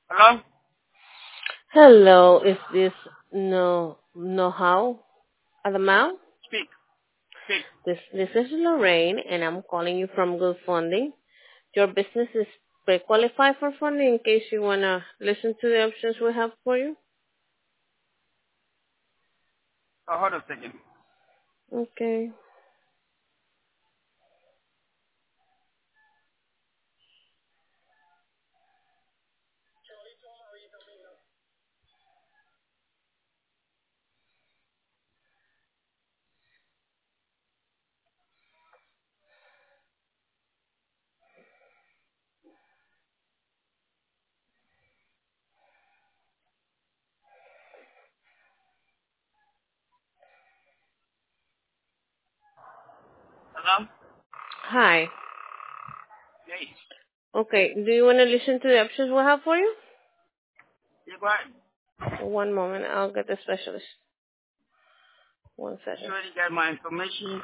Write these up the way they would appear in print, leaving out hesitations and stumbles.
Hello? Hello, is this know-how Adamau? Speak. Speak. This is Lorraine, and I'm calling you from Good Funding. Your business is pre-qualified for funding in case you wanna listen to the options we have for you. Oh, hold on a second. Okay. Hello? Hi. Hey. Okay. Do you wanna listen to the options we have for you? You go ahead. One moment. I'll get the specialist. One You second. already got my information.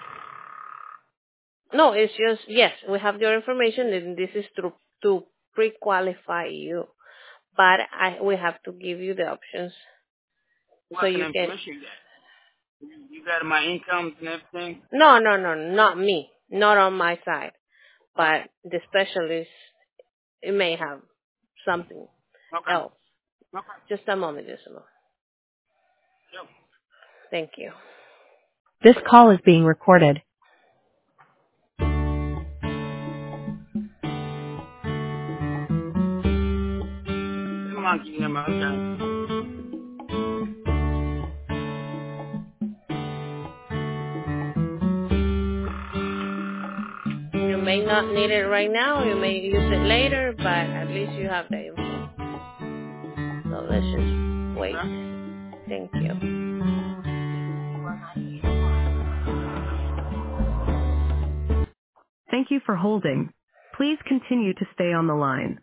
No, it's just yes. We have your information, and this is to pre-qualify you. But we have to give you the options so What kind you of can. information you got? You got my incomes and everything? No, no, no, not me, not on my side, but the specialist. It may have something Okay. else. Okay. Just a moment, just a moment. Sure. Thank you. This call is being recorded. The monkey number. Okay. You may not need it right now. You may use it later, but at least you have the info. So let's just wait. Okay. Thank you. Thank you for holding. Please continue to stay on the line.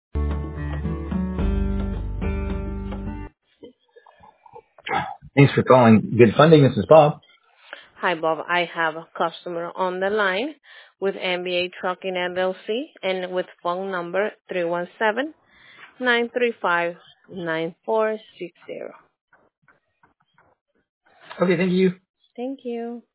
Thanks for calling Good Funding. This is Bob. Hi, Bob. I have a customer on the line with MBA Trucking LLC and with phone number 317-935-9460. Okay, thank you. Thank you.